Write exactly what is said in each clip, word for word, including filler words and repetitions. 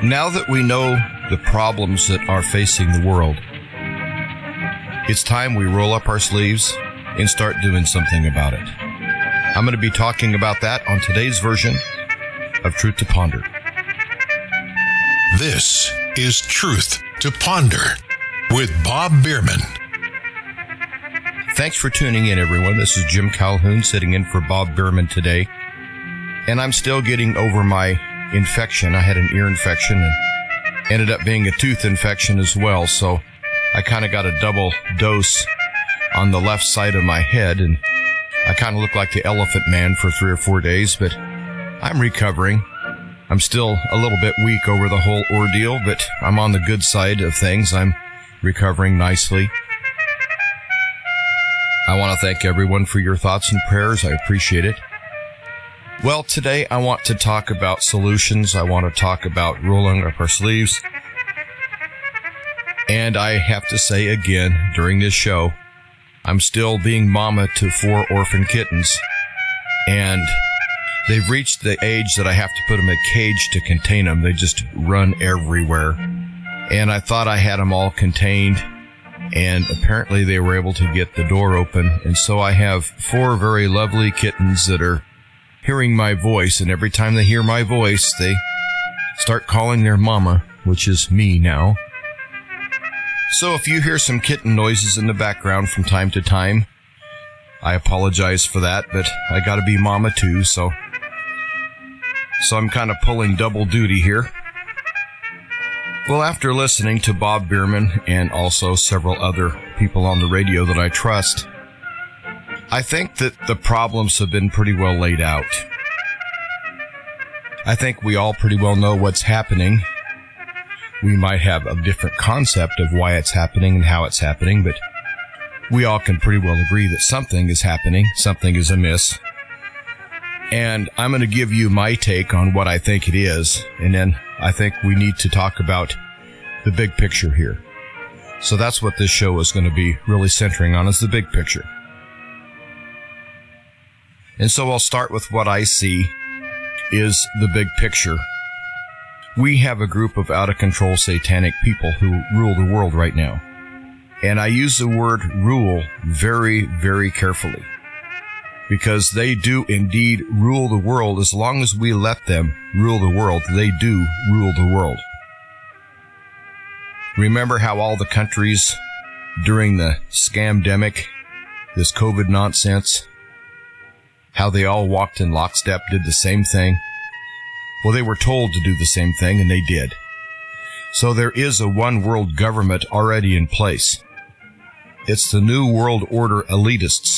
Now that we know the problems that are facing the world, it's time we roll up our sleeves and start doing something about it. I'm going to be talking about that on today's version of Truth to Ponder. This is Truth to Ponder with Bob Bierman. Thanks for tuning in, everyone. This is Jim Calhoun sitting in for Bob Bierman today. And I'm still getting over my infection. I had an ear infection and ended up being a tooth infection as well. So I kind of got a double dose on the left side of my head, and I kind of look like the Elephant Man for three or four days, but I'm recovering. I'm still a little bit weak over the whole ordeal, but I'm on the good side of things. I'm recovering nicely. I want to thank everyone for your thoughts and prayers. I appreciate it. Well, today I want to talk about solutions. I want to talk about rolling up our sleeves. And I have to say again, during this show, I'm still being mama to four orphan kittens. And they've reached the age that I have to put them in a cage to contain them. They just run everywhere. And I thought I had them all contained. And apparently they were able to get the door open. And so I have four very lovely kittens that are hearing my voice, and every time they hear my voice, they start calling their mama, which is me now. So if you hear some kitten noises in the background from time to time, I apologize for that, but I gotta be mama too, so so I'm kind of pulling double duty here. Well, after listening to Bob Bierman and also several other people on the radio that I trust, I think that the problems have been pretty well laid out. I think we all pretty well know what's happening. We might have a different concept of why it's happening and how it's happening, but we all can pretty well agree that something is happening, something is amiss. And I'm going to give you my take on what I think it is, and then I think we need to talk about the big picture here. So that's what this show is going to be really centering on, is the big picture. And so I'll start with what I see is the big picture. We have a group of out-of-control satanic people who rule the world right now. And I use the word rule very, very carefully, because they do indeed rule the world. As long as we let them rule the world, they do rule the world. Remember how all the countries during the scamdemic, this COVID nonsense, how they all walked in lockstep, did the same thing? Well, they were told to do the same thing, and they did. So there is a one world government already in place. It's the New World Order elitists.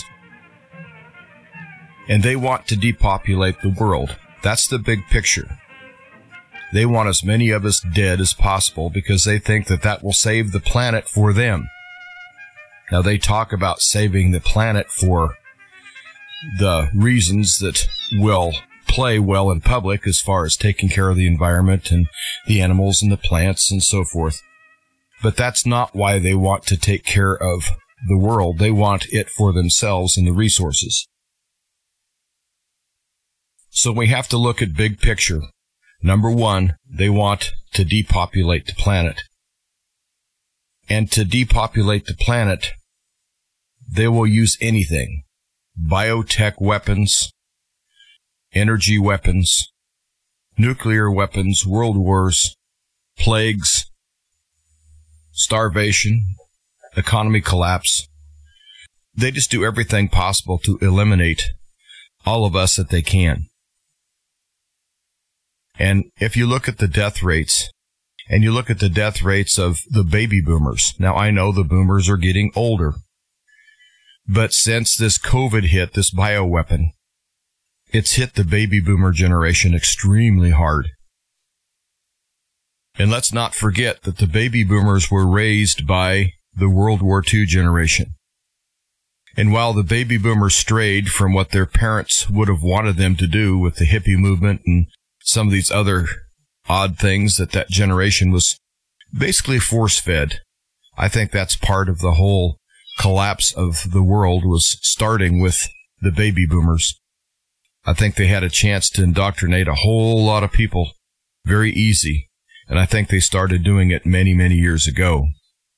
And they want to depopulate the world. That's the big picture. They want as many of us dead as possible because they think that that will save the planet for them. Now, they talk about saving the planet for the reasons that will play well in public as far as taking care of the environment and the animals and the plants and so forth. But that's not why they want to take care of the world. They want it for themselves and the resources. So we have to look at big picture. Number one, they want to depopulate the planet. And to depopulate the planet, they will use anything. Biotech weapons, energy weapons, nuclear weapons, world wars, plagues, starvation, economy collapse. They just do everything possible to eliminate all of us that they can. And if you look at the death rates, and you look at the death rates of the baby boomers, now I know the boomers are getting older, but since this COVID hit, this bioweapon, it's hit the baby boomer generation extremely hard. And let's not forget that the baby boomers were raised by the World War Two generation. And while the baby boomers strayed from what their parents would have wanted them to do with the hippie movement and some of these other odd things that that generation was basically force-fed, I think that's part of the whole collapse of the world, was starting with the baby boomers. I think they had a chance to indoctrinate a whole lot of people very easy. And I think they started doing it many, many years ago.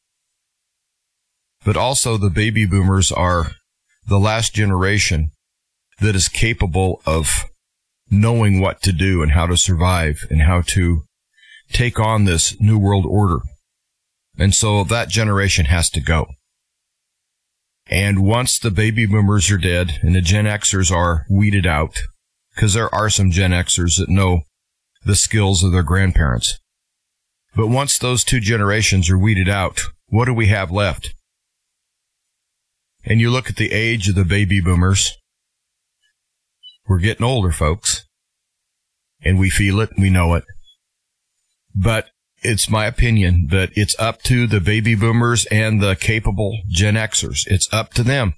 But also the baby boomers are the last generation that is capable of knowing what to do and how to survive and how to take on this new world order. And so that generation has to go. And once the baby boomers are dead and the Gen Xers are weeded out, because there are some Gen Xers that know the skills of their grandparents. But once those two generations are weeded out, what do we have left? And you look at the age of the baby boomers. We're getting older, folks. And we feel it, we know it. But it's my opinion that it's up to the baby boomers and the capable Gen Xers. It's up to them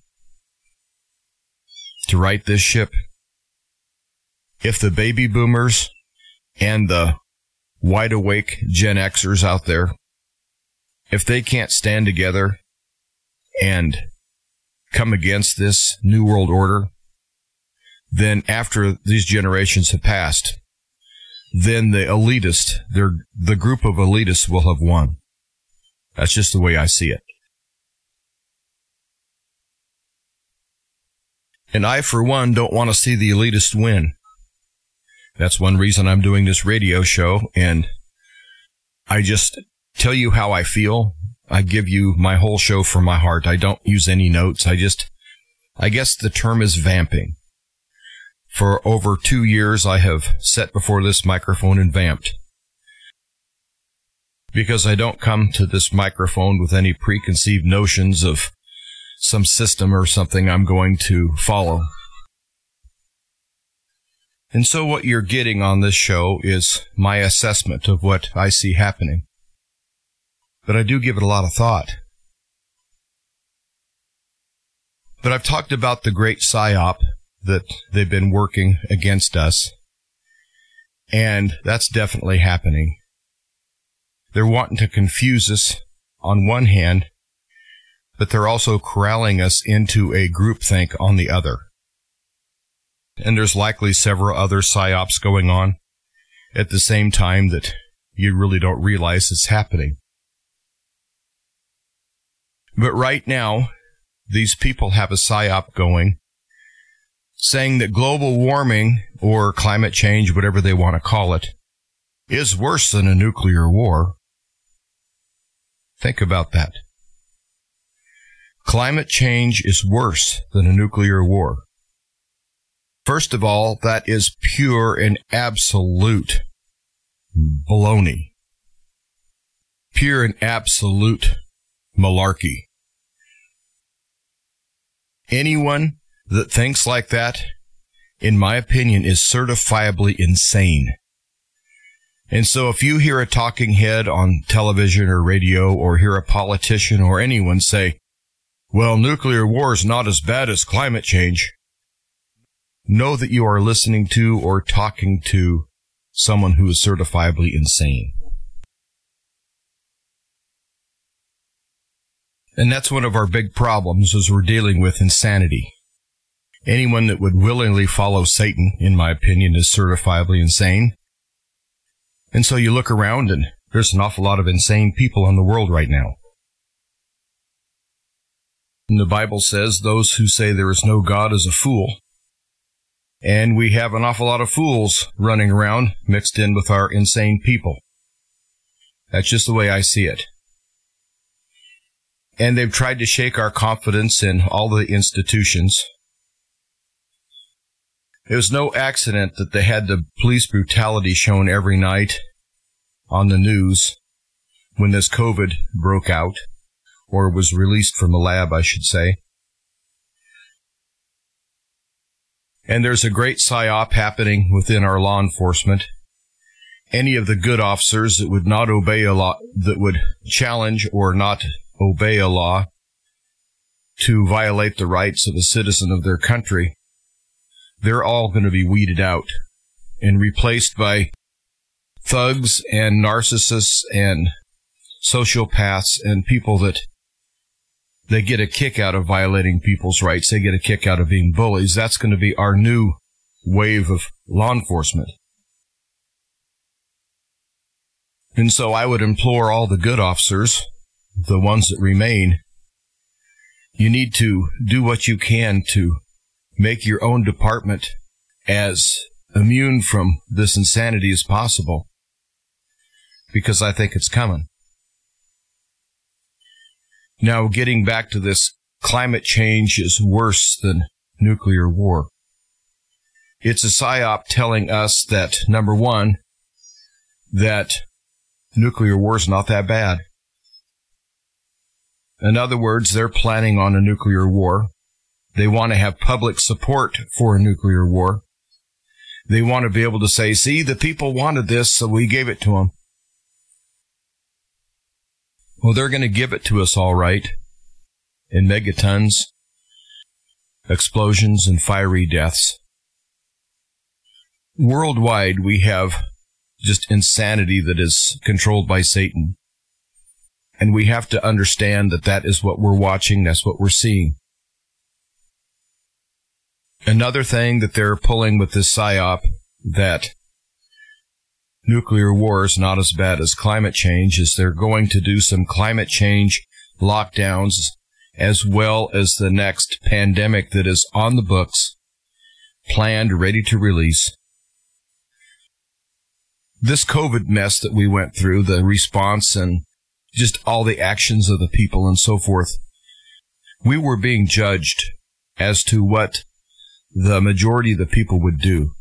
to right this ship. If the baby boomers and the wide awake Gen Xers out there, if they can't stand together and come against this new world order, then after these generations have passed, then the elitist, the group of elitists will have won. That's just the way I see it. And I, for one, don't want to see the elitists win. That's one reason I'm doing this radio show, and I just tell you how I feel. I give you my whole show from my heart. I don't use any notes. I just, I guess the term is vamping. For over two years, I have sat before this microphone and vamped. Because I don't come to this microphone with any preconceived notions of some system or something I'm going to follow. And so what you're getting on this show is my assessment of what I see happening. But I do give it a lot of thought. But I've talked about the great psyop that they've been working against us. And that's definitely happening. They're wanting to confuse us on one hand, but they're also corralling us into a groupthink on the other. And there's likely several other psyops going on at the same time that you really don't realize it's happening. But right now, these people have a psyop going, saying that global warming, or climate change, whatever they want to call it, is worse than a nuclear war. Think about that. Climate change is worse than a nuclear war. First of all, that is pure and absolute baloney. Pure and absolute malarkey. Anyone that thinks like that, in my opinion, is certifiably insane. And so if you hear a talking head on television or radio, or hear a politician or anyone say, well, nuclear war is not as bad as climate change, know that you are listening to or talking to someone who is certifiably insane. And that's one of our big problems, is we're dealing with insanity. Anyone that would willingly follow Satan, in my opinion, is certifiably insane. And so you look around and there's an awful lot of insane people in the world right now. And the Bible says those who say there is no God is a fool. And we have an awful lot of fools running around mixed in with our insane people. That's just the way I see it. And they've tried to shake our confidence in all the institutions. It was no accident that they had the police brutality shown every night on the news when this COVID broke out, or was released from the lab, I should say. And there's a great psyop happening within our law enforcement. Any of the good officers that would not obey a law, that would challenge or not obey a law to violate the rights of a citizen of their country, they're all going to be weeded out and replaced by thugs and narcissists and sociopaths and people that they get a kick out of violating people's rights. They get a kick out of being bullies. That's going to be our new wave of law enforcement. And so I would implore all the good officers, the ones that remain, you need to do what you can to make your own department as immune from this insanity as possible, because I think it's coming. Now, getting back to this, climate change is worse than nuclear war. It's a psyop telling us that, number one, that nuclear war is not that bad. In other words, they're planning on a nuclear war. They want to have public support for a nuclear war. They want to be able to say, see, the people wanted this, so we gave it to them. Well, they're going to give it to us all right, in megatons, explosions, and fiery deaths. Worldwide, we have just insanity that is controlled by Satan. And we have to understand that that is what we're watching, that's what we're seeing. Another thing that they're pulling with this psyop, that nuclear war is not as bad as climate change, is they're going to do some climate change lockdowns, as well as the next pandemic that is on the books, planned, ready to release. This COVID mess that we went through, the response and just all the actions of the people and so forth, we were being judged as to what the majority of the people would do.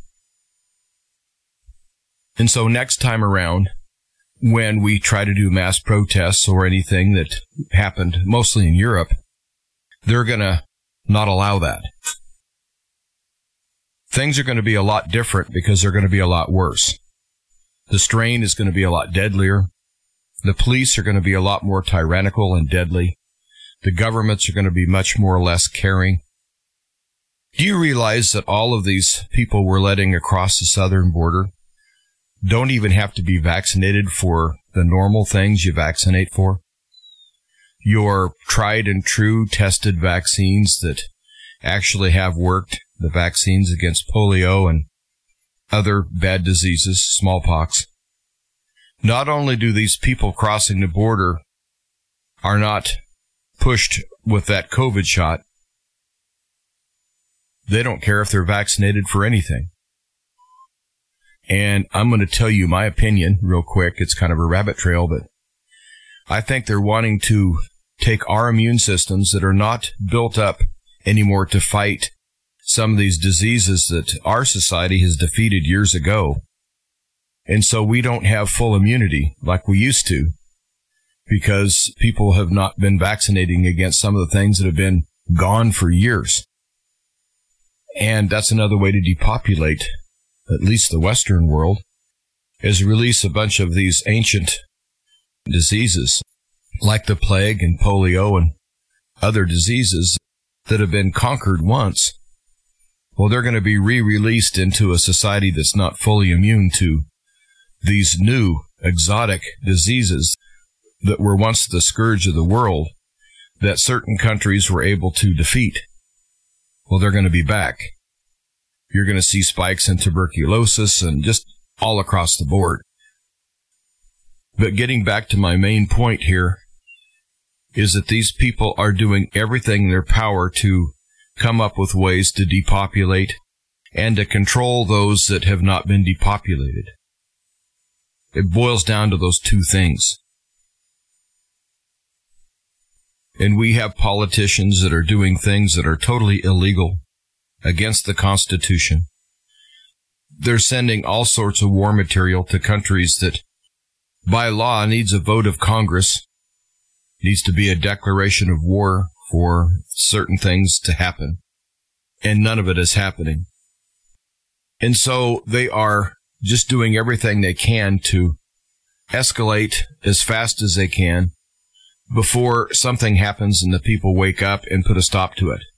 And so next time around, when we try to do mass protests or anything that happened mostly in Europe, they're going to not allow that. Things are going to be a lot different because they're going to be a lot worse. The strain is going to be a lot deadlier. The police are going to be a lot more tyrannical and deadly. The governments are going to be much more or less caring. Do you realize that all of these people we're letting across the southern border don't even have to be vaccinated for the normal things you vaccinate for? Your tried and true tested vaccines that actually have worked, the vaccines against polio and other bad diseases, smallpox. Not only do these people crossing the border are not pushed with that COVID shot, they don't care if they're vaccinated for anything. And I'm going to tell you my opinion real quick. It's kind of a rabbit trail, but I think they're wanting to take our immune systems that are not built up anymore to fight some of these diseases that our society has defeated years ago. And so we don't have full immunity like we used to, because people have not been vaccinating against some of the things that have been gone for years. And that's another way to depopulate, at least the Western world, is release a bunch of these ancient diseases like the plague and polio and other diseases that have been conquered once. Well, they're going to be re-released into a society that's not fully immune to these new exotic diseases that were once the scourge of the world that certain countries were able to defeat. Well, they're going to be back. You're going to see spikes in tuberculosis and just all across the board. But getting back to my main point here is that these people are doing everything in their power to come up with ways to depopulate and to control those that have not been depopulated. It boils down to those two things. And we have politicians that are doing things that are totally illegal, against the Constitution. They're sending all sorts of war material to countries that, by law, needs a vote of Congress, needs to be a declaration of war for certain things to happen. And none of it is happening. And so they are just doing everything they can to escalate as fast as they can before something happens and the people wake up and put a stop to it.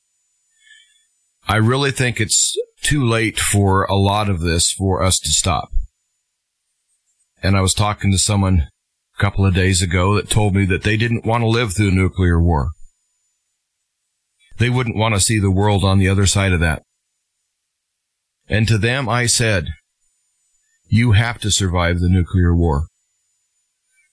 I really think it's too late for a lot of this for us to stop. And I was talking to someone a couple of days ago that told me that they didn't want to live through a nuclear war. They wouldn't want to see the world on the other side of that. And to them I said, you have to survive the nuclear war.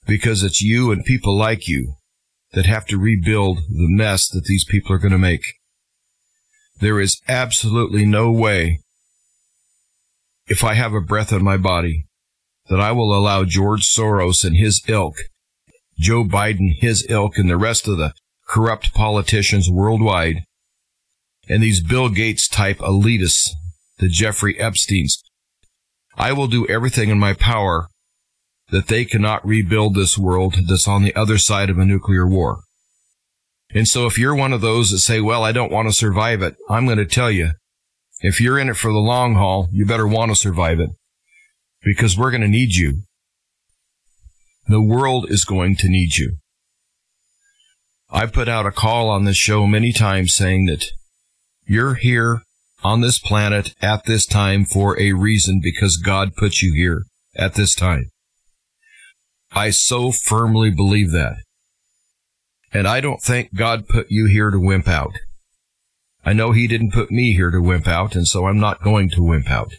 because it's you and people like you that have to rebuild the mess that these people are going to make. There is absolutely no way, if I have a breath in my body, that I will allow George Soros and his ilk, Joe Biden, his ilk, and the rest of the corrupt politicians worldwide, and these Bill Gates-type elitists, the Jeffrey Epsteins. I will do everything in my power that they cannot rebuild this world that's on the other side of a nuclear war. And so if you're one of those that say, well, I don't want to survive it, I'm going to tell you, if you're in it for the long haul, you better want to survive it, because we're going to need you. The world is going to need you. I've put out a call on this show many times saying that you're here on this planet at this time for a reason, because God put you here at this time. I so firmly believe that. And I don't think God put you here to wimp out. I know He didn't put me here to wimp out, and so I'm not going to wimp out.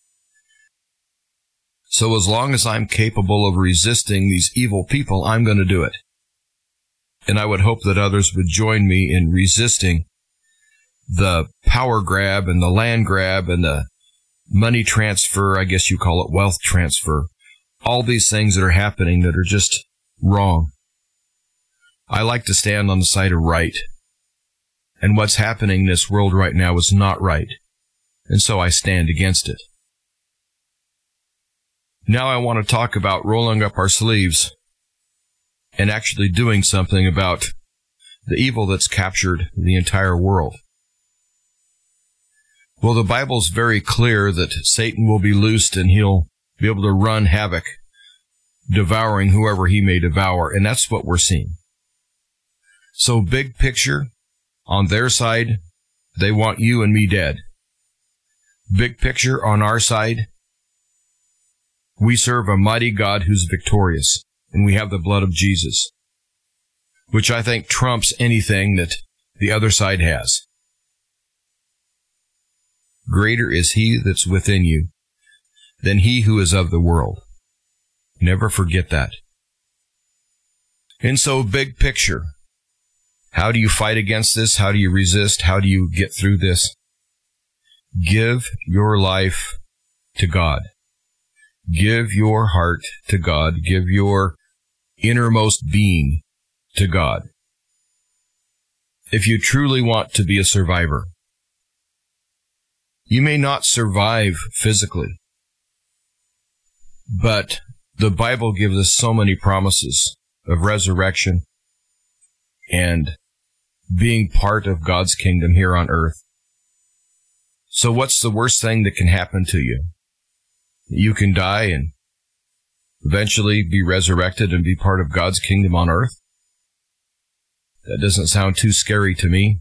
So as long as I'm capable of resisting these evil people, I'm going to do it. And I would hope that others would join me in resisting the power grab and the land grab and the money transfer, I guess you call it wealth transfer, all these things that are happening that are just wrong. I like to stand on the side of right. And what's happening in this world right now is not right. And so I stand against it. Now I want to talk about rolling up our sleeves and actually doing something about the evil that's captured the entire world. Well, the Bible's very clear that Satan will be loosed and he'll be able to run havoc, devouring whoever he may devour, and that's what we're seeing. So big picture, on their side, they want you and me dead. Big picture, on our side, we serve a mighty God who's victorious, and we have the blood of Jesus, which I think trumps anything that the other side has. Greater is He that's within you than he who is of the world. Never forget that. And so, big picture, how do you fight against this? How do you resist? How do you get through this? Give your life to God. Give your heart to God. Give your innermost being to God. If you truly want to be a survivor, you may not survive physically, but the Bible gives us so many promises of resurrection and being part of God's kingdom here on earth. So what's the worst thing that can happen to you? You can die and eventually be resurrected and be part of God's kingdom on earth? That doesn't sound too scary to me.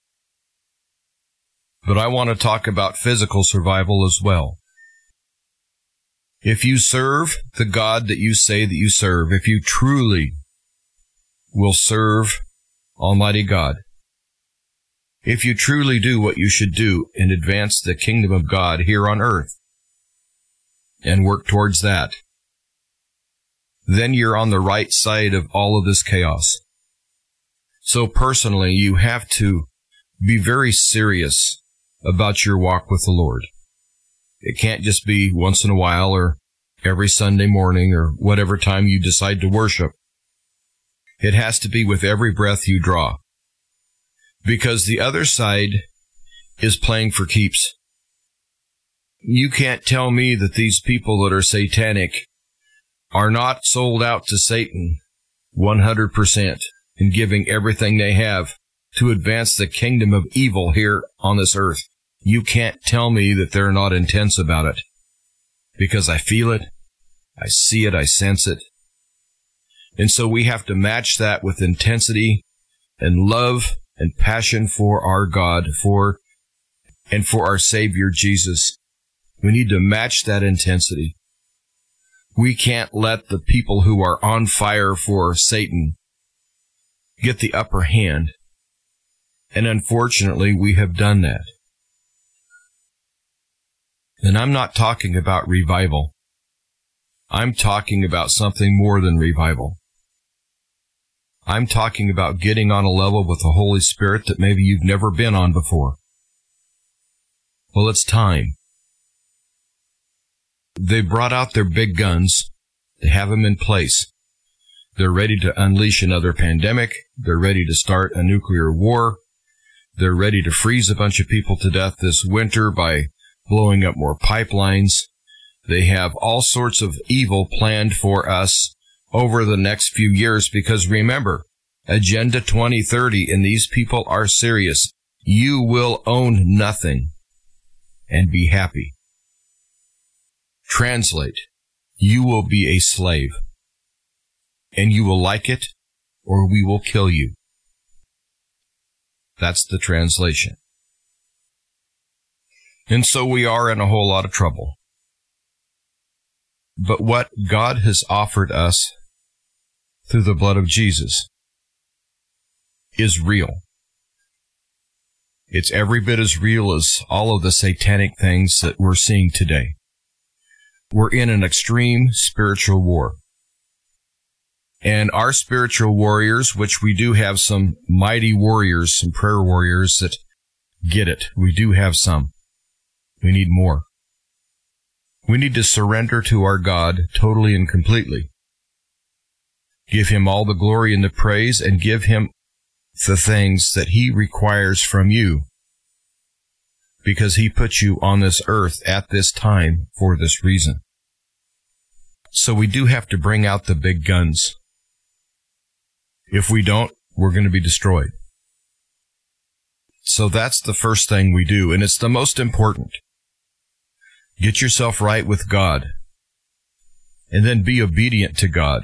But I want to talk about physical survival as well. If you serve the God that you say that you serve, if you truly will serve Almighty God, if you truly do what you should do and advance the kingdom of God here on earth and work towards that, then you're on the right side of all of this chaos. So personally, you have to be very serious about your walk with the Lord. It can't just be once in a while or every Sunday morning or whatever time you decide to worship. It has to be with every breath you draw. Because the other side is playing for keeps. You can't tell me that these people that are satanic are not sold out to Satan one hundred percent and giving everything they have to advance the kingdom of evil here on this earth. You can't tell me that they're not intense about it, because I feel it, I see it, I sense it. And so we have to match that with intensity and love and passion for our God, for and for our Savior Jesus. We need to match that intensity. We can't let the people who are on fire for Satan get the upper hand. And unfortunately, we have done that. And I'm not talking about revival. I'm talking about something more than revival. I'm talking about getting on a level with the Holy Spirit that maybe you've never been on before. Well, it's time. They brought out their big guns. They have them in place. They're ready to unleash another pandemic. They're ready to start a nuclear war. They're ready to freeze a bunch of people to death this winter by blowing up more pipelines. They have all sorts of evil planned for us over the next few years because, remember, Agenda twenty thirty, and these people are serious. You will own nothing and be happy. Translate, you will be a slave, and you will like it, or we will kill you. That's the translation. And so we are in a whole lot of trouble. But what God has offered us through the blood of Jesus is real. It's every bit as real as all of the satanic things that we're seeing today. We're in an extreme spiritual war. And our spiritual warriors, which we do have some mighty warriors, some prayer warriors that get it. We do have some. We need more. We need to surrender to our God totally and completely. Give Him all the glory and the praise, and give Him the things that He requires from you, because He put you on this earth at this time for this reason. So we do have to bring out the big guns. If we don't, we're going to be destroyed. So that's the first thing we do, and it's the most important. Get yourself right with God, and then be obedient to God.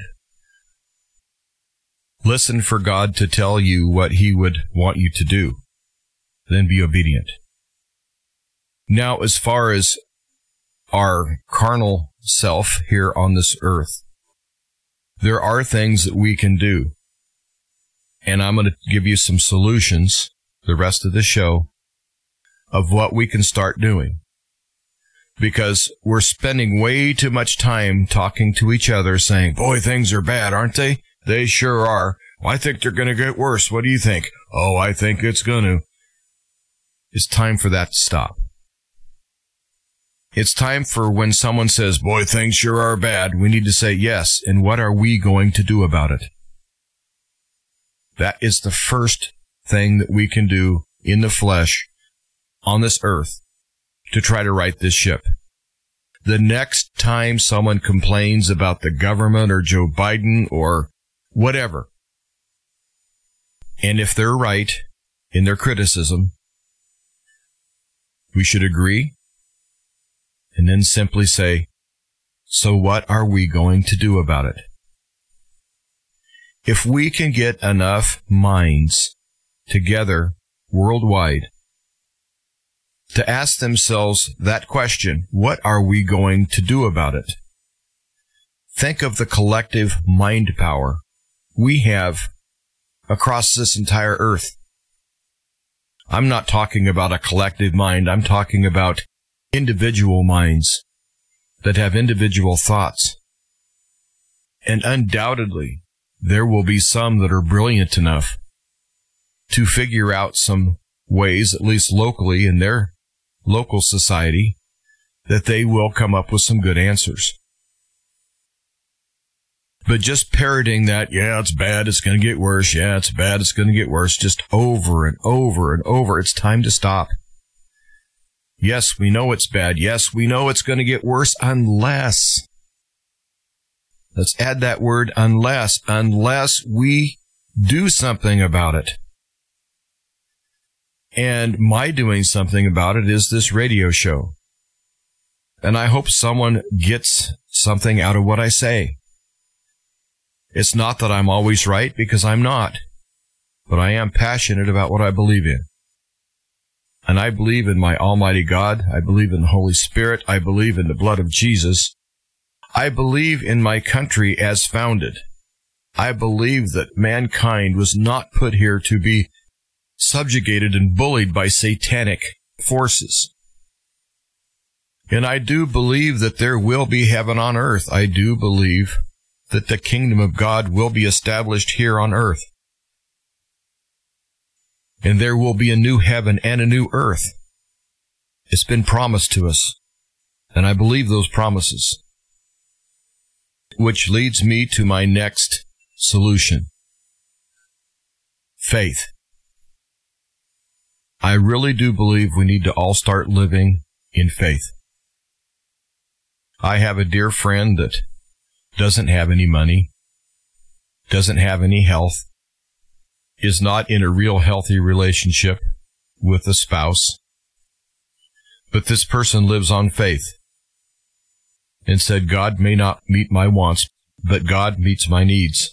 Listen for God to tell you what He would want you to do. Then be obedient. Now, as far as our carnal self here on this earth, there are things that we can do. And I'm going to give you some solutions, the rest of the show, of what we can start doing. Because we're spending way too much time talking to each other saying, boy, things are bad, aren't they? They sure are. Well, I think they're going to get worse. What do you think? Oh, I think it's going to. It's time for that to stop. It's time for when someone says, boy, things sure are bad, we need to say yes, and what are we going to do about it? That is the first thing that we can do in the flesh on this earth to try to right this ship. The next time someone complains about the government or Joe Biden or whatever, and if they're right in their criticism, we should agree and then simply say, so what are we going to do about it? If we can get enough minds together worldwide to ask themselves that question, what are we going to do about it? Think of the collective mind power we have across this entire earth. I'm not talking about a collective mind. I'm talking about individual minds that have individual thoughts. And undoubtedly, there will be some that are brilliant enough to figure out some ways, at least locally in their local society, that they will come up with some good answers. But just parroting that, yeah, it's bad, it's going to get worse, yeah, it's bad, it's going to get worse, just over and over and over, it's time to stop. Yes, we know it's bad. Yes, we know it's going to get worse unless, let's add that word unless, unless we do something about it. And my doing something about it is this radio show. And I hope someone gets something out of what I say. It's not that I'm always right, because I'm not. But I am passionate about what I believe in. And I believe in my Almighty God. I believe in the Holy Spirit. I believe in the blood of Jesus. I believe in my country as founded. I believe that mankind was not put here to be subjugated and bullied by satanic forces. And I do believe that there will be heaven on earth. I do believe that the kingdom of God will be established here on earth. And there will be a new heaven and a new earth. It's been promised to us. And I believe those promises. Which leads me to my next solution. Faith. I really do believe we need to all start living in faith. I have a dear friend that doesn't have any money, doesn't have any health, is not in a real healthy relationship with a spouse, but this person lives on faith and said, God may not meet my wants, but God meets my needs.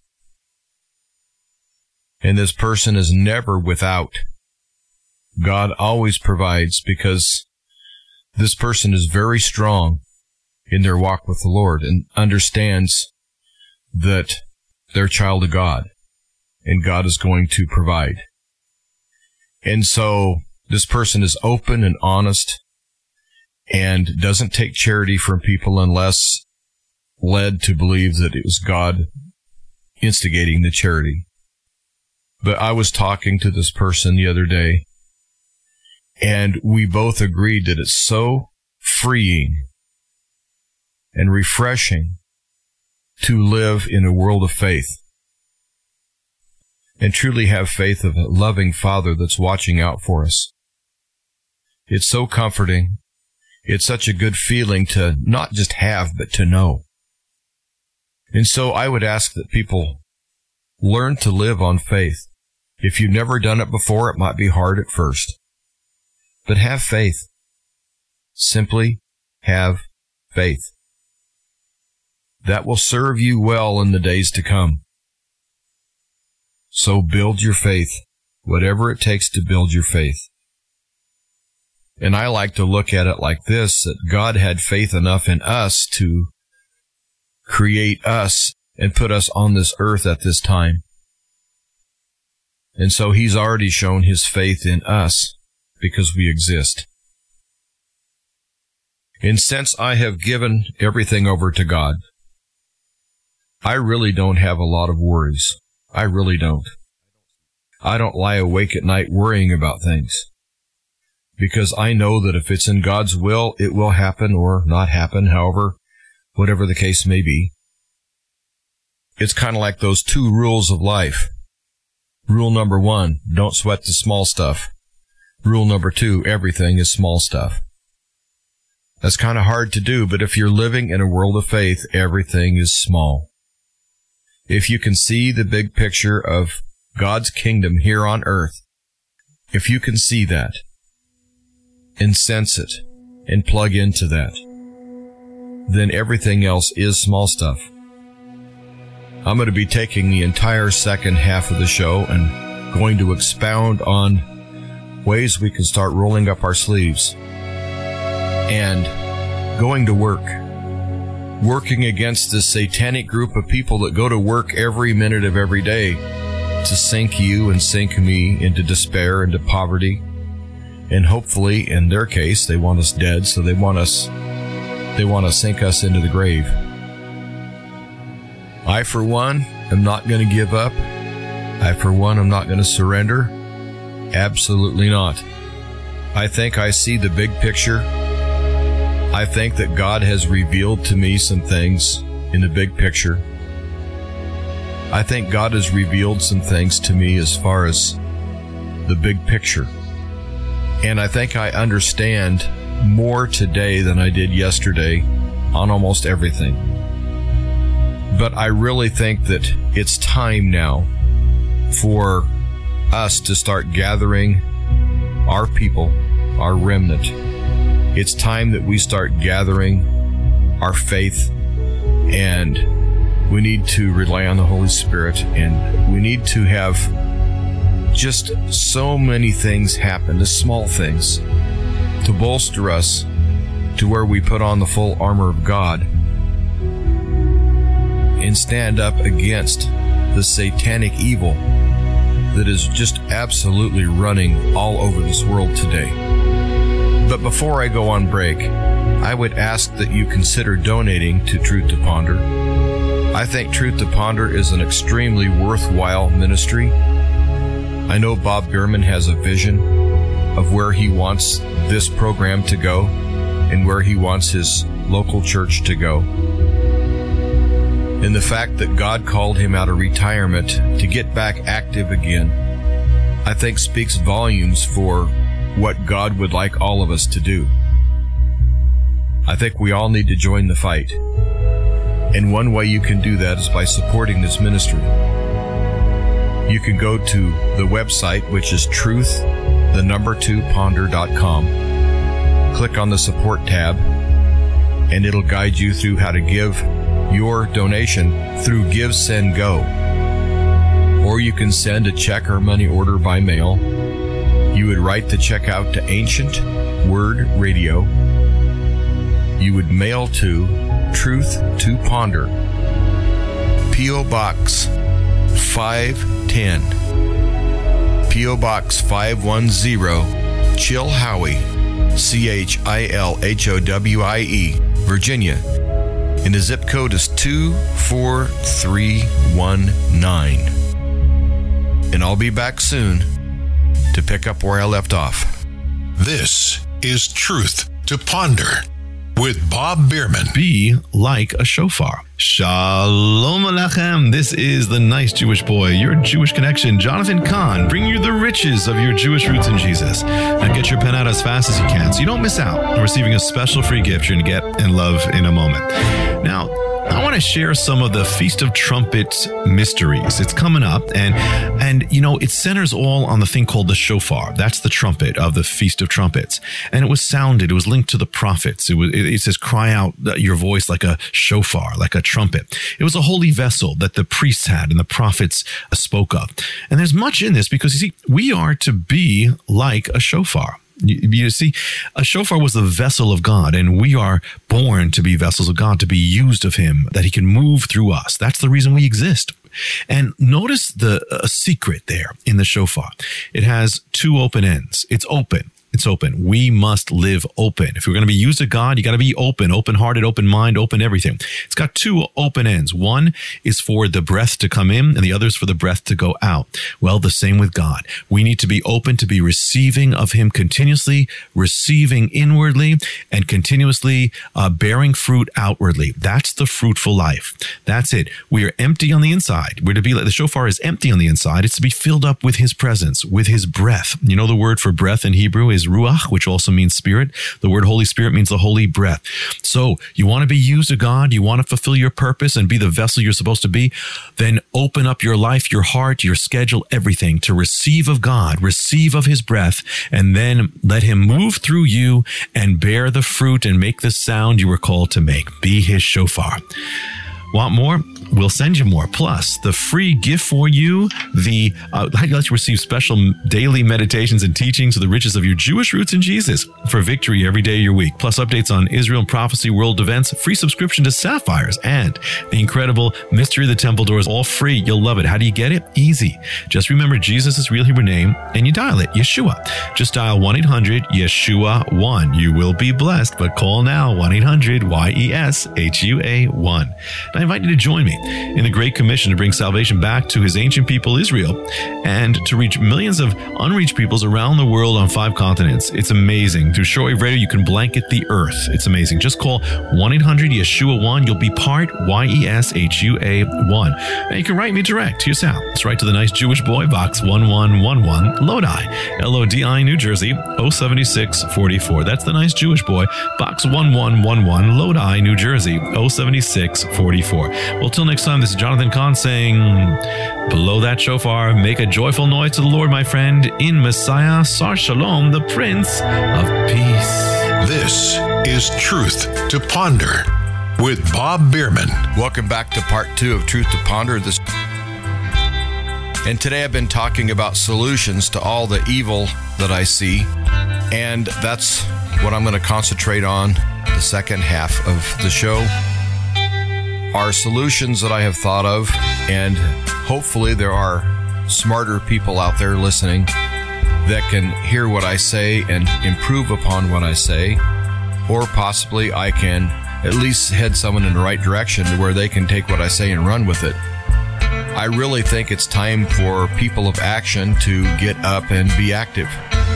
And this person is never without. God always provides because this person is very strong in their walk with the Lord and understands that they're a child of God and God is going to provide. And so this person is open and honest and doesn't take charity from people unless led to believe that it was God instigating the charity. But I was talking to this person the other day, and we both agreed that it's so freeing and refreshing to live in a world of faith and truly have faith of a loving Father that's watching out for us. It's so comforting. It's such a good feeling to not just have, but to know. And so I would ask that people learn to live on faith. If you've never done it before, it might be hard at first. But have faith. Simply have faith. That will serve you well in the days to come. So build your faith, whatever it takes to build your faith. And I like to look at it like this, that God had faith enough in us to create us and put us on this earth at this time. And so He's already shown His faith in us because we exist. And since I have given everything over to God, I really don't have a lot of worries. I really don't. I don't lie awake at night worrying about things, because I know that if it's in God's will, it will happen or not happen, however, whatever the case may be. It's kind of like those two rules of life. Rule number one, don't sweat the small stuff. Rule number two, everything is small stuff. That's kind of hard to do, but if you're living in a world of faith, everything is small. If you can see the big picture of God's kingdom here on earth, if you can see that and sense it and plug into that, then everything else is small stuff. I'm going to be taking the entire second half of the show and going to expound on ways we can start rolling up our sleeves and going to work, working against this satanic group of people that go to work every minute of every day to sink you and sink me into despair, into poverty. And hopefully, in their case, they want us dead, so they want us, they want to sink us into the grave. I, for one, am not going to give up. I, for one, am not going to surrender. Absolutely not. I think I see the big picture. I think that God has revealed to me some things in the big picture. I think God has revealed some things to me as far as the big picture. And I think I understand more today than I did yesterday on almost everything. But I really think that it's time now for us to start gathering our people, our remnant. It's time that we start gathering our faith, and we need to rely on the Holy Spirit, and we need to have just so many things happen, the small things, to bolster us to where we put on the full armor of God and stand up against the satanic evil that is just absolutely running all over this world today. But before I go on break, I would ask that you consider donating to Truth to Ponder. I think Truth to Ponder is an extremely worthwhile ministry. I know Bob Bierman has a vision of where he wants this program to go and where he wants his local church to go. And the fact that God called him out of retirement to get back active again, I think speaks volumes for what God would like all of us to do. I think we all need to join the fight. And one way you can do that is by supporting this ministry. You can go to the website, which is truth, the number two ponder dot com. Click on the support tab, and it'll guide you through how to give your donation through Give, Send, Go. Or you can send a check or money order by mail. You would write the check out to Ancient Word Radio. You would mail to Truth to Ponder, P O. Box five ten, P O. Box five one zero, Chilhowie, C H I L H O W I E, Virginia. And the zip code is two four three one nine. And I'll be back soon to pick up where I left off. This is Truth to Ponder with Bob Bierman. Be like a shofar. Shalom Alechem. This is the nice Jewish boy, your Jewish connection, Jonathan Kahn, bringing you the riches of your Jewish roots in Jesus. Now get your pen out as fast as you can so you don't miss out on receiving a special free gift you're going to get and love in a moment. Now, I want to share some of the Feast of Trumpets mysteries. It's coming up, and, and you know, it centers all on the thing called the shofar. That's the trumpet of the Feast of Trumpets. And it was sounded, it was linked to the prophets. It, was, it, it says, cry out your voice like a shofar, like a trumpet. It was a holy vessel that the priests had and the prophets spoke of. And there's much in this because, you see, we are to be like a shofar. You, you see, a shofar was the vessel of God, and we are born to be vessels of God, to be used of Him, that He can move through us. That's the reason we exist. And notice the uh, secret there in the shofar. It has two open ends. It's open. It's open. We must live open. If we're going to be used of God, you got to be open, open-hearted, open mind, open everything. It's got two open ends. One is for the breath to come in, and the other is for the breath to go out. Well, the same with God. We need to be open to be receiving of Him continuously, receiving inwardly, and continuously uh, bearing fruit outwardly. That's the fruitful life. That's it. We are empty on the inside. We're to be like the shofar is empty on the inside. It's to be filled up with His presence, with His breath. You know the word for breath in Hebrew is ruach, which also means spirit. The word Holy Spirit means the holy breath. So you want to be used of God, you want to fulfill your purpose and be the vessel you're supposed to be, then open up your life, your heart, your schedule, everything to receive of God, receive of His breath, and then let Him move through you and bear the fruit and make the sound you were called to make. Be His shofar. Want more? We'll send you more. Plus, the free gift for you, the uh, I'd let you receive special daily meditations and teachings of the riches of your Jewish roots in Jesus for victory every day of your week. Plus, updates on Israel and prophecy, world events, free subscription to Sapphires, and the incredible Mystery of the Temple Doors, all free. You'll love it. How do you get it? Easy. Just remember Jesus' real Hebrew name, and you dial it, Yeshua. Just dial one eight hundred Yeshua one. You will be blessed, but call now, one eight hundred Y E S H U A one. I invite you to join me in the Great Commission to bring salvation back to His ancient people, Israel, and to reach millions of unreached peoples around the world on five continents. It's amazing. Through shortwave radio, you can blanket the earth. It's amazing. Just call one eight hundred Yeshua one. You'll be part Y E S H U A one. Now, you can write me direct to your cell. It's right to the nice Jewish boy, Box one one one one, Lodi, L O D I, New Jersey, oh seven six four four. That's the nice Jewish boy, Box one one one one, Lodi, New Jersey, oh seven six four four. Well, till next time, this is Jonathan Kahn saying, blow that shofar, make a joyful noise to the Lord, my friend, in Messiah, Sar Shalom, the Prince of Peace. This is Truth to Ponder with Bob Bierman. Welcome back to part two of Truth to Ponder. This, and today I've been talking about solutions to all the evil that I see, and that's what I'm going to concentrate on the second half of the show. Are solutions that I have thought of, and hopefully there are smarter people out there listening that can hear what I say and improve upon what I say. or possibly I can at least head someone in the right direction to where they can take what I say and run with it. I really think it's time for people of action to get up and be active.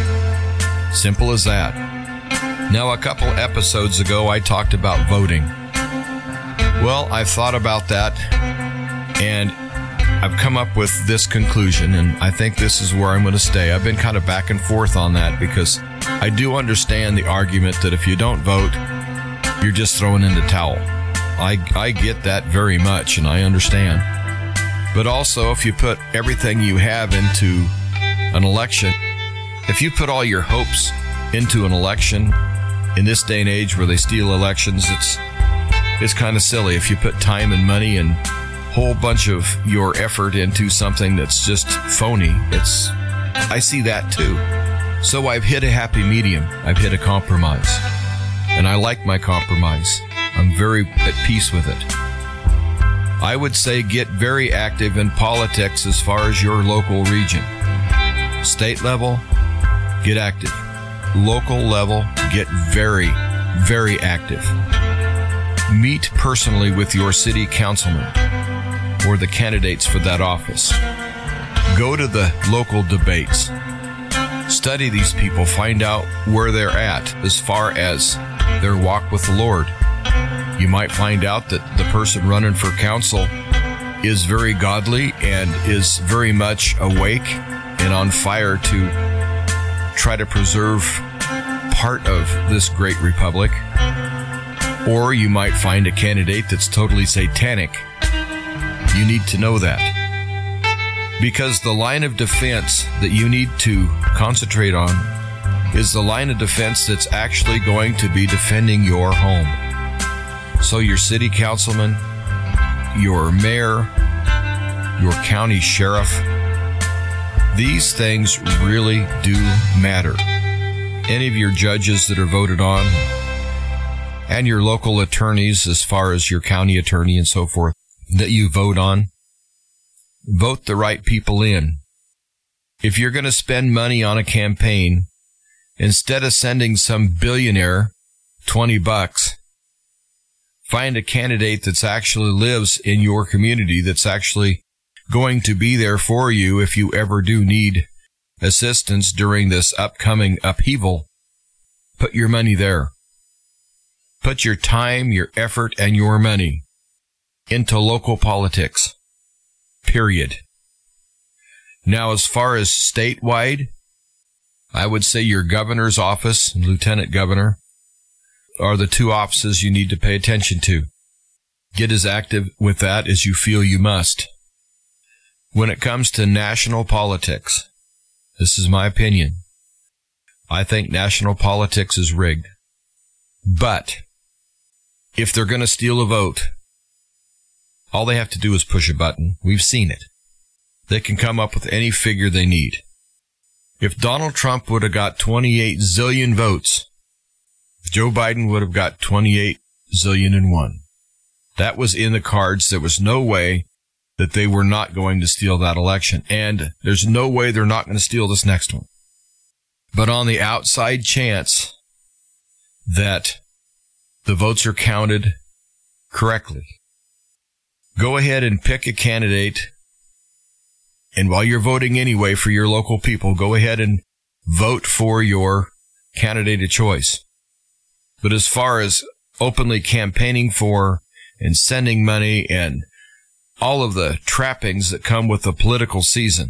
Simple as that. Now, a couple episodes ago, I talked about voting. Well, I've thought about that, and I've come up with this conclusion, and I think this is where I'm going to stay. I've been kind of back and forth on that because I do understand the argument that if you don't vote, you're just throwing in the towel. I, I get that very much, and I understand. But also, if you put everything you have into an election, if you put all your hopes into an election in this day and age where they steal elections, it's it's kind of silly. If you put time and money and a whole bunch of your effort into something that's just phony, it's I see that too. So I've hit a happy medium. I've hit a compromise. And I like my compromise. I'm very at peace with it. I would say get very active in politics as far as your local region. State level, get active. Local level, get very, very active. Meet personally with your city councilman or the candidates for that office. Go to the local debates. Study these people. Find out where they're at as far as their walk with the Lord. You might find out that the person running for council is very godly and is very much awake and on fire to try to preserve part of this great republic. Or you might find a candidate that's totally satanic. You need to know that. Because the line of defense that you need to concentrate on is the line of defense that's actually going to be defending your home. So your city councilman, your mayor, your county sheriff, these things really do matter. Any of your judges that are voted on, and your local attorneys as far as your county attorney and so forth that you vote on, vote the right people in. If you're going to spend money on a campaign, instead of sending some billionaire twenty bucks, find a candidate that's actually lives in your community, that's actually going to be there for you if you ever do need assistance during this upcoming upheaval. Put your money there. Put your time, your effort, and your money into local politics. Period. Now, as far as statewide, I would say your governor's office and lieutenant governor are the two offices you need to pay attention to. Get as active with that as you feel you must. When it comes to national politics, this is my opinion. I think national politics is rigged. But if they're going to steal a vote, all they have to do is push a button. We've seen it. They can come up with any figure they need. If Donald Trump would have got twenty-eight zillion votes, Joe Biden would have got twenty-eight zillion and one. That was in the cards. There was no way that they were not going to steal that election. And there's no way they're not going to steal this next one. But on the outside chance that the votes are counted correctly, go ahead and pick a candidate. And while you're voting anyway for your local people, go ahead and vote for your candidate of choice. But as far as openly campaigning for and sending money and all of the trappings that come with the political season,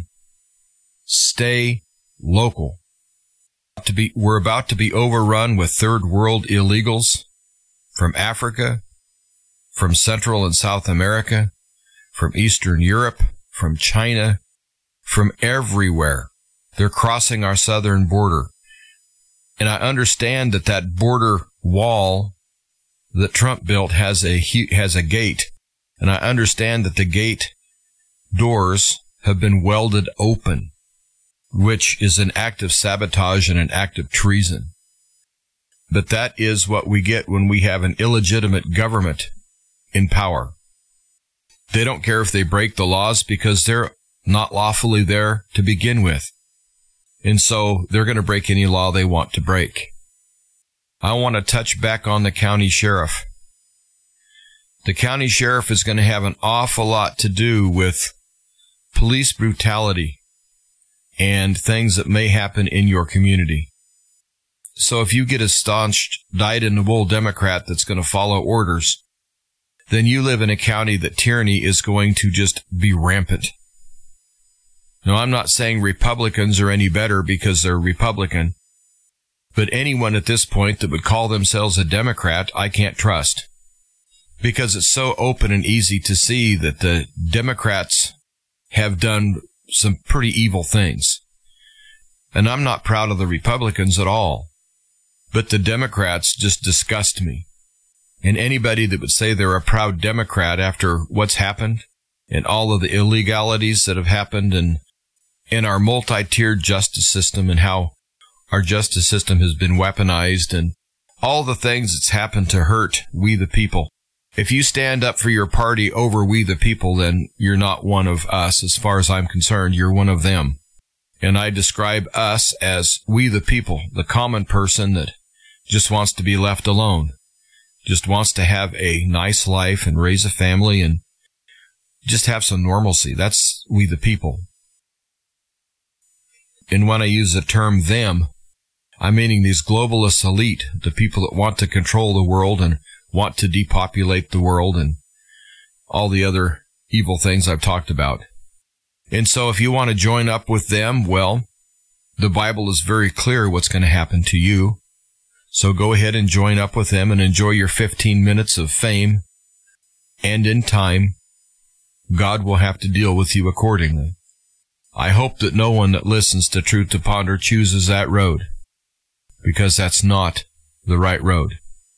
stay local. To be, we're about to be overrun with third world illegals from Africa, from Central and South America, from Eastern Europe, from China, from everywhere. They're crossing our southern border. And I understand that that border wall that Trump built has a has a gate. And I understand that the gate doors have been welded open, which is an act of sabotage and an act of treason. But that is what we get when we have an illegitimate government in power. They don't care if they break the laws because they're not lawfully there to begin with. And so they're going to break any law they want to break. I want to touch back on the county sheriff. The county sheriff is going to have an awful lot to do with police brutality and things that may happen in your community. So if you get a staunch, dyed-in-the-wool Democrat that's going to follow orders, then you live in a county that tyranny is going to just be rampant. Now, I'm not saying Republicans are any better because they're Republican, but anyone at this point that would call themselves a Democrat, I can't trust, because it's so open and easy to see that the Democrats have done some pretty evil things. And I'm not proud of the Republicans at all, but the Democrats just disgust me. And anybody that would say they're a proud Democrat after what's happened and all of the illegalities that have happened and in our multi-tiered justice system and how our justice system has been weaponized and all the things that's happened to hurt we the people. If you stand up for your party over we the people, then you're not one of us. As far as I'm concerned, you're one of them. And I describe us as we the people, the common person that just wants to be left alone. Just wants to have a nice life and raise a family and just have some normalcy. That's we the people. And when I use the term them, I'm meaning these globalist elite, the people that want to control the world and want to depopulate the world and all the other evil things I've talked about. And so if you want to join up with them, well, the Bible is very clear what's going to happen to you. So go ahead and join up with them and enjoy your fifteen minutes of fame. And in time, God will have to deal with you accordingly. I hope that no one that listens to Truth to Ponder chooses that road, because that's not the right road.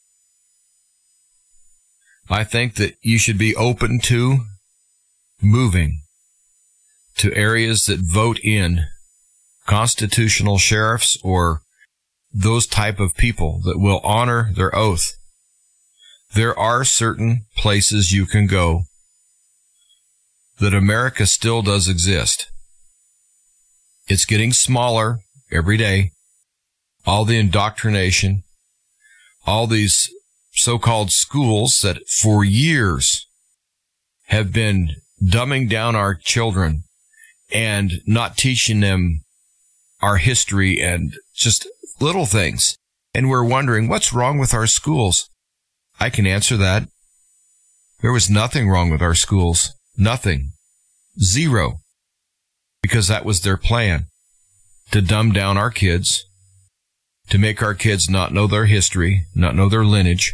I think that you should be open to moving to areas that vote in constitutional sheriffs or those type of people that will honor their oath. There are certain places you can go that America still does exist. It's getting smaller every day. All the indoctrination, all these so-called schools that for years have been dumbing down our children and not teaching them our history and just little things. And we're wondering, what's wrong with our schools? I can answer that. There was nothing wrong with our schools. Nothing. Zero. Because that was their plan. To dumb down our kids. To make our kids not know their history, not know their lineage.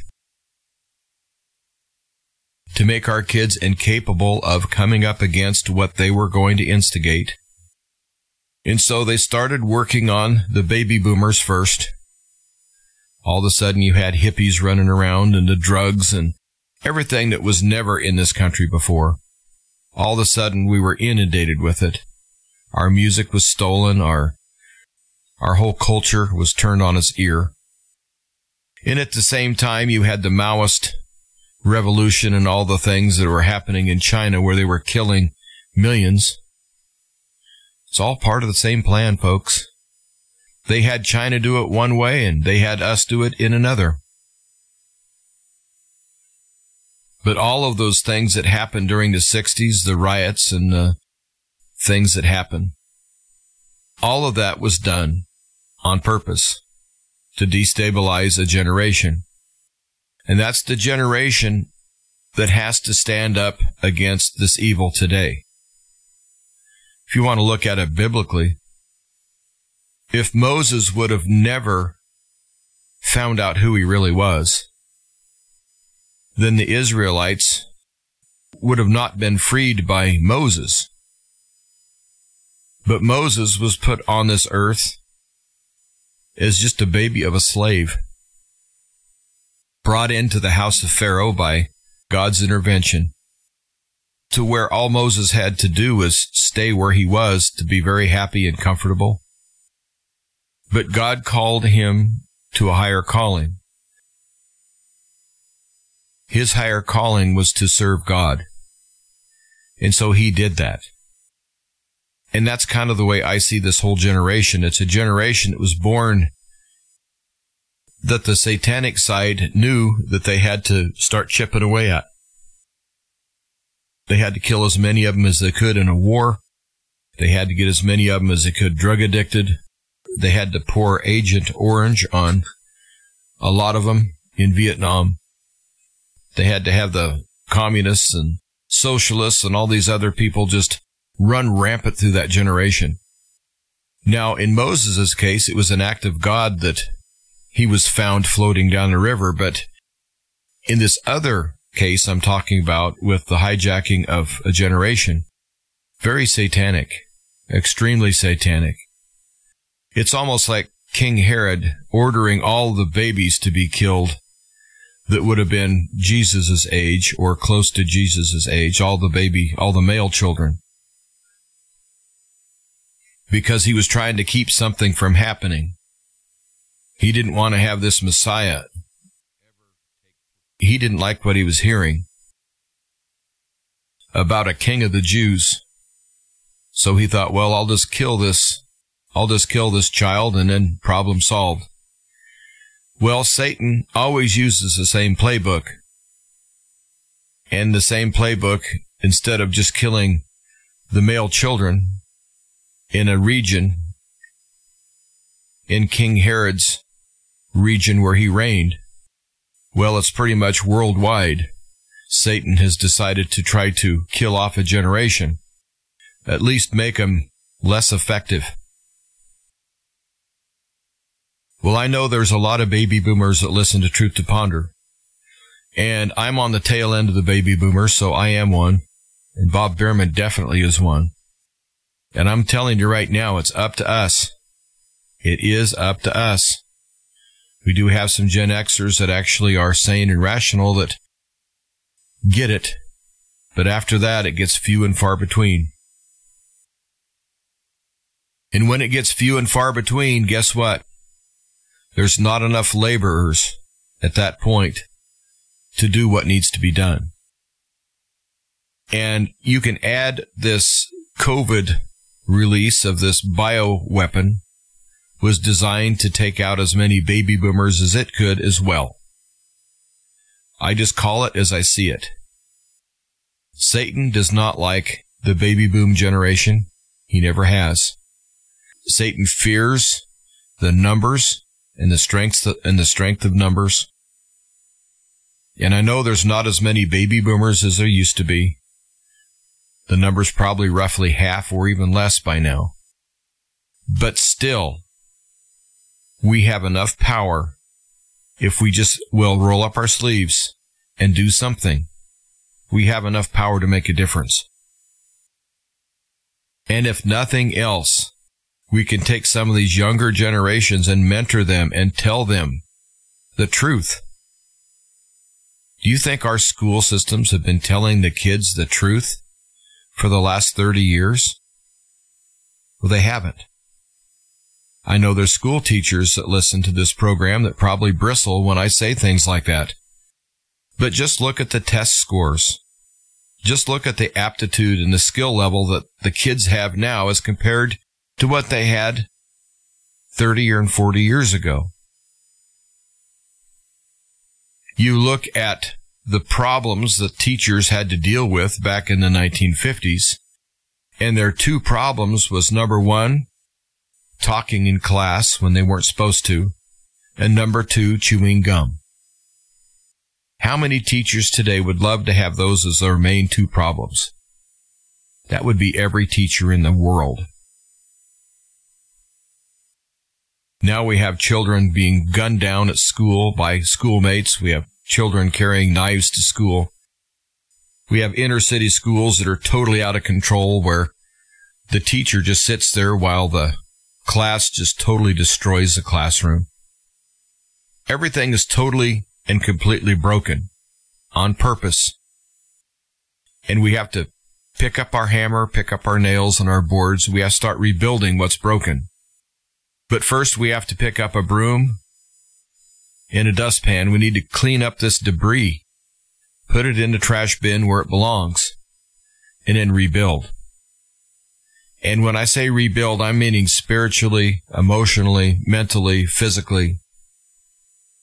To make our kids incapable of coming up against what they were going to instigate. And so they started working on the baby boomers first. All of a sudden you had hippies running around and the drugs and everything that was never in this country before. All of a sudden we were inundated with it. Our music was stolen. Our, our whole culture was turned on its ear. And at the same time you had the Maoist revolution and all the things that were happening in China where they were killing millions. It's all part of the same plan, folks. They had China do it one way, and they had us do it in another. But all of those things that happened during the sixties, the riots and the things that happened, all of that was done on purpose to destabilize a generation. And that's the generation that has to stand up against this evil today. If you want to look at it biblically, if Moses would have never found out who he really was, then the Israelites would have not been freed by Moses. But Moses was put on this earth as just a baby of a slave, brought into the house of Pharaoh by God's intervention, to where all Moses had to do was stay where he was to be very happy and comfortable. But God called him to a higher calling. His higher calling was to serve God. And so he did that. And that's kind of the way I see this whole generation. It's a generation that was born that the satanic side knew that they had to start chipping away at. They had to kill as many of them as they could in a war. They had to get as many of them as they could drug addicted. They had to pour Agent Orange on a lot of them in Vietnam. They had to have the communists and socialists and all these other people just run rampant through that generation. Now, in Moses' case, it was an act of God that he was found floating down the river. But in this other case I'm talking about with the hijacking of a generation, very satanic, extremely satanic. It's almost like King Herod ordering all the babies to be killed that would have been Jesus' age or close to Jesus' age, all the baby, all the male children, because he was trying to keep something from happening. He didn't want to have this Messiah. He didn't like what he was hearing about a king of the Jews. So he thought, well, I'll just kill this, I'll just kill this child and then problem solved. Well, Satan always uses the same playbook. And the same playbook, instead of just killing the male children in a region, in King Herod's region where he reigned, well, it's pretty much worldwide. Satan has decided to try to kill off a generation, at least make them less effective. Well, I know there's a lot of baby boomers that listen to Truth to Ponder, and I'm on the tail end of the baby boomers, so I am one, and Bob Bierman definitely is one. And I'm telling you right now, it's up to us. It is up to us. We do have some Gen Xers that actually are sane and rational that get it, but after that, it gets few and far between. And when it gets few and far between, guess what? There's not enough laborers at that point to do what needs to be done. And you can add this COVID release of this bioweapon was designed to take out as many baby boomers as it could as well. I just call it as I see it. Satan does not like the baby boom generation. He never has. Satan fears the numbers and the strength and the strength of numbers. And I know there's not as many baby boomers as there used to be. The number's probably roughly half or even less by now. But still, we have enough power if we just will roll up our sleeves and do something. We have enough power to make a difference. And if nothing else, we can take some of these younger generations and mentor them and tell them the truth. Do you think our school systems have been telling the kids the truth for the last thirty years? Well, they haven't. I know there's school teachers that listen to this program that probably bristle when I say things like that. But just look at the test scores. Just look at the aptitude and the skill level that the kids have now as compared to what they had thirty or forty years ago. You look at the problems that teachers had to deal with back in the nineteen fifties, and their two problems was, number one, talking in class when they weren't supposed to, and number two, chewing gum. How many teachers today would love to have those as their main two problems? That would be every teacher in the world. Now we have children being gunned down at school by schoolmates. We have children carrying knives to school. We have inner city schools that are totally out of control, where the teacher just sits there while the class just totally destroys the classroom. Everything is totally and completely broken on purpose. And we have to pick up our hammer, pick up our nails and our boards. We have to start rebuilding what's broken. But first, we have to pick up a broom and a dustpan. We need to clean up this debris, put it in the trash bin where it belongs, and then rebuild. And when I say rebuild, I'm meaning spiritually, emotionally, mentally, physically.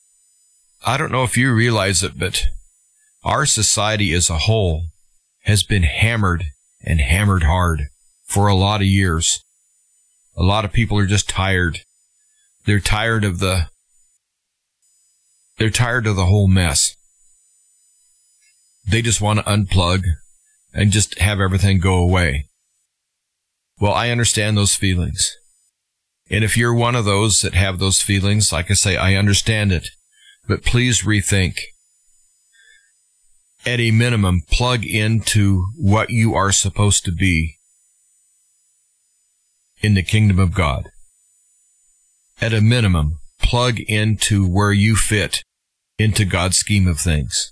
I don't know if you realize it, but our society as a whole has been hammered and hammered hard for a lot of years. A lot of people are just tired. They're tired of the, they're tired of the whole mess. They just want to unplug and just have everything go away. Well, I understand those feelings. And if you're one of those that have those feelings, like I say, I understand it. But please rethink. At a minimum, plug into what you are supposed to be in the kingdom of God. At a minimum, plug into where you fit into God's scheme of things.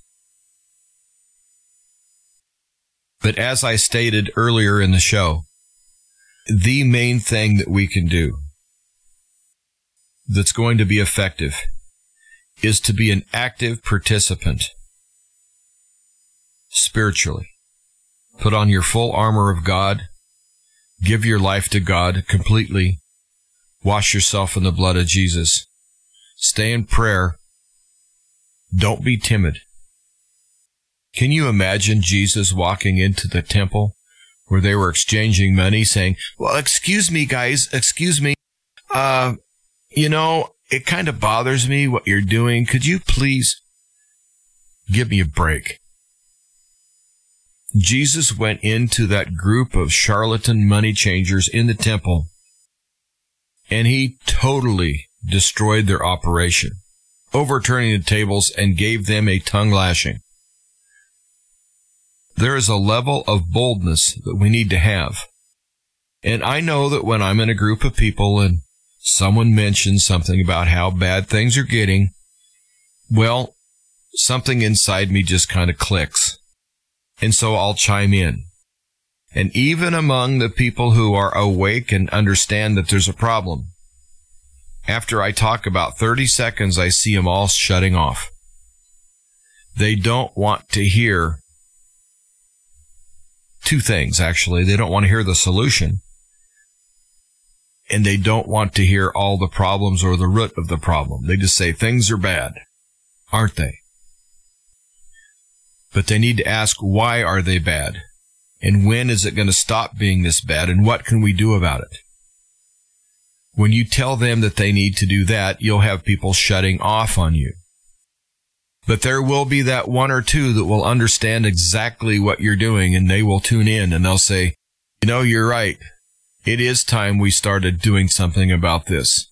But as I stated earlier in the show, the main thing that we can do that's going to be effective is to be an active participant spiritually. Put on your full armor of God. Give your life to God completely. Wash yourself in the blood of Jesus. Stay in prayer. Don't be timid. Can you imagine Jesus walking into the temple where they were exchanging money saying, well, excuse me, guys, excuse me. Uh, you know, it kind of bothers me what you're doing. Could you please give me a break? Jesus went into that group of charlatan money changers in the temple, and he totally destroyed their operation, overturning the tables and gave them a tongue lashing. There is a level of boldness that we need to have. And I know that when I'm in a group of people and someone mentions something about how bad things are getting, well, something inside me just kind of clicks. And so I'll chime in. And even among the people who are awake and understand that there's a problem, after I talk about thirty seconds, I see them all shutting off. They don't want to hear two things, actually. They don't want to hear the solution, and they don't want to hear all the problems or the root of the problem. They just say things are bad, aren't they? But they need to ask, why are they bad? And when is it going to stop being this bad? And what can we do about it? When you tell them that they need to do that, you'll have people shutting off on you. But there will be that one or two that will understand exactly what you're doing, and they will tune in and they'll say, you know, you're right. It is time we started doing something about this.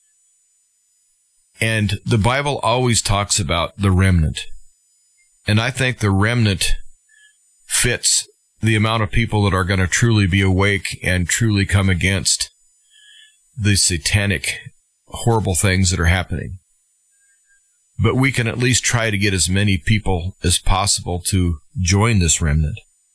And the Bible always talks about the remnant. And I think the remnant fits the amount of people that are going to truly be awake and truly come against the satanic, horrible things that are happening. But we can at least try to get as many people as possible to join this remnant.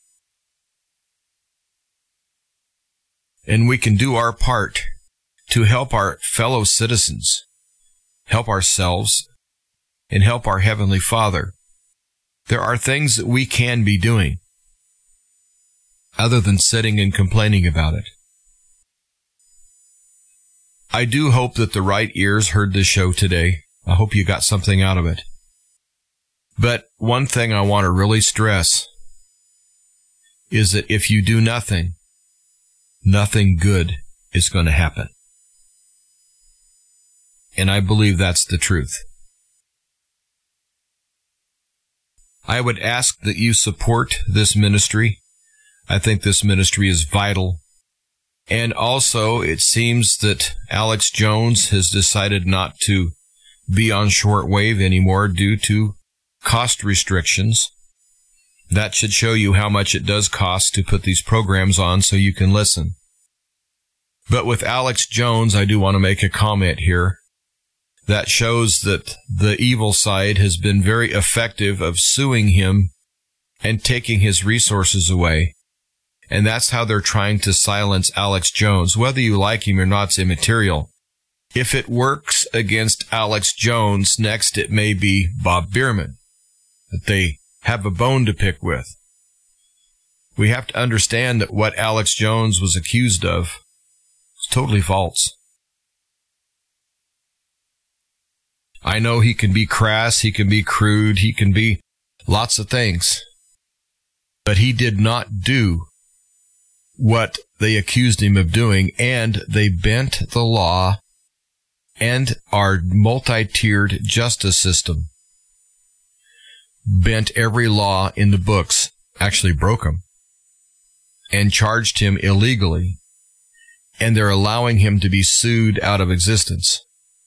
And we can do our part to help our fellow citizens, help ourselves, and help our Heavenly Father. There are things that we can be doing other than sitting and complaining about it. I do hope that the right ears heard this show today. I hope you got something out of it. But one thing I want to really stress is that if you do nothing, nothing good is going to happen. And I believe that's the truth. I would ask that you support this ministry. I think this ministry is vital. And also, it seems that Alex Jones has decided not to be on shortwave anymore due to cost restrictions. That should show you how much it does cost to put these programs on so you can listen. But with Alex Jones, I do want to make a comment here. That shows that the evil side has been very effective of suing him and taking his resources away. And that's how they're trying to silence Alex Jones. Whether you like him or not is immaterial. If it works against Alex Jones, next it may be Bob Bierman, that they have a bone to pick with. We have to understand that what Alex Jones was accused of is totally false. I know he can be crass, he can be crude, he can be lots of things. But he did not do what they accused him of doing, and they bent the law and our multi-tiered justice system. Bent every law in the books, actually broke them, and charged him illegally. And they're allowing him to be sued out of existence.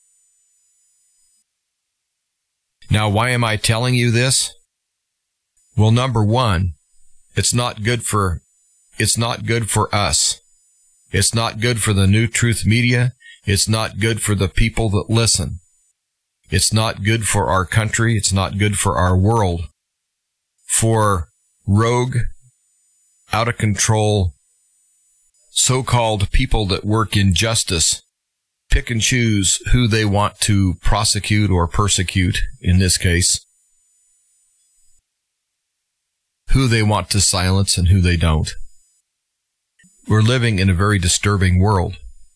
Now, why am I telling you this? Well, number one, it's not good for, it's not good for us. It's not good for the New Truth Media. It's not good for the people that listen. It's not good for our country. It's not good for our world. For rogue, out of control, so-called people that work in justice pick and choose who they want to prosecute or persecute, in this case, who they want to silence and who they don't. We're living in a very disturbing world.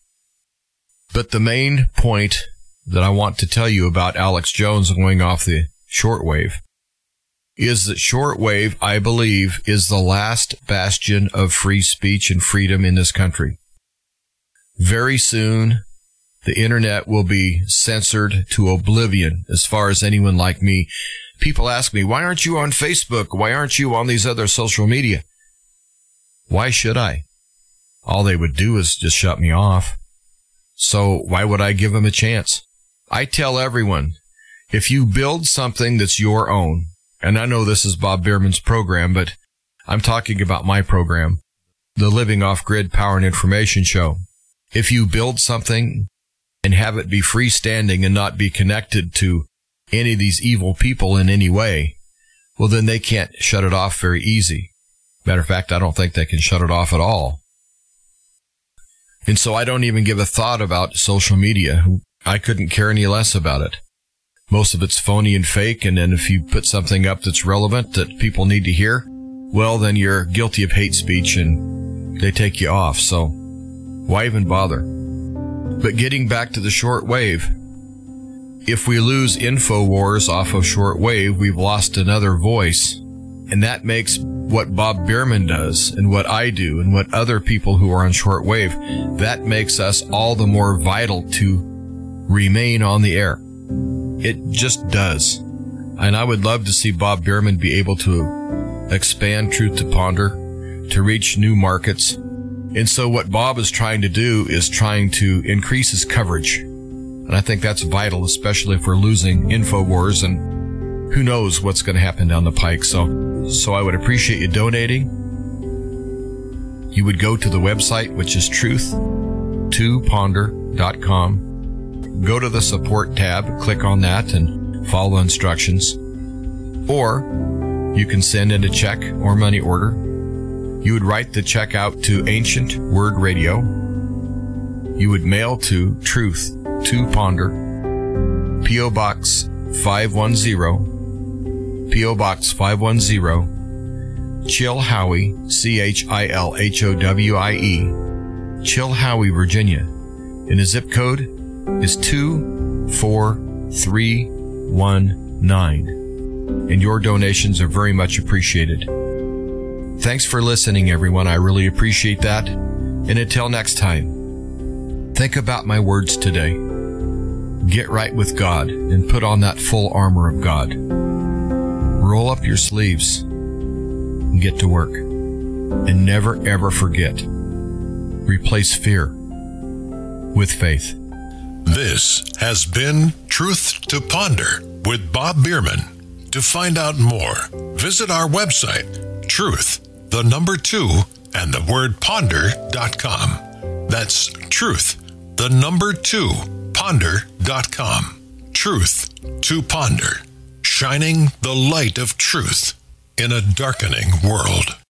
But the main point that I want to tell you about Alex Jones going off the shortwave is that shortwave, I believe, is the last bastion of free speech and freedom in this country. Very soon, the internet will be censored to oblivion as far as anyone like me. People ask me, why aren't you on Facebook? Why aren't you on these other social media? Why should I? All they would do is just shut me off. So why would I give them a chance? I tell everyone, if you build something that's your own, and I know this is Bob Bierman's program, but I'm talking about my program, the Living Off-Grid Power and Information Show. If you build something and have it be freestanding and not be connected to any of these evil people in any way, well, then they can't shut it off very easy. Matter of fact, I don't think they can shut it off at all. And so I don't even give a thought about social media. I couldn't care any less about it. Most of it's phony and fake, and then if you put something up that's relevant that people need to hear, well, then you're guilty of hate speech and they take you off. So why even bother? But getting back to the shortwave, if we lose InfoWars off of shortwave, we've lost another voice. And that makes what Bob Bierman does and what I do and what other people who are on shortwave, that makes us all the more vital to remain on the air. It just does. And I would love to see Bob Bierman be able to expand Truth to Ponder, to reach new markets. And so what Bob is trying to do is trying to increase his coverage. And I think that's vital, especially if we're losing InfoWars, and who knows what's going to happen down the pike. So, so I would appreciate you donating. You would go to the website, which is truth to ponder dot com. Go to the support tab, click on that, and follow instructions. Or you can send in a check or money order. You would write the check out to Ancient Word Radio. You would mail to Truth to Ponder, P O Box five one zero, P O Box five one zero, Chilhowie, C H I L H O W I E, Chilhowie, Virginia. And the zip code is two four three one nine. And your donations are very much appreciated. Thanks for listening, everyone. I really appreciate that. And until next time, think about my words today. Get right with God and put on that full armor of God. Roll up your sleeves and get to work. And never, ever forget. Replace fear with faith. This has been Truth to Ponder with Bob Bierman. To find out more, visit our website, truth, the number two, and the word ponder dot com. That's truth, the number two, ponder dot com. Truth to Ponder, shining the light of truth in a darkening world.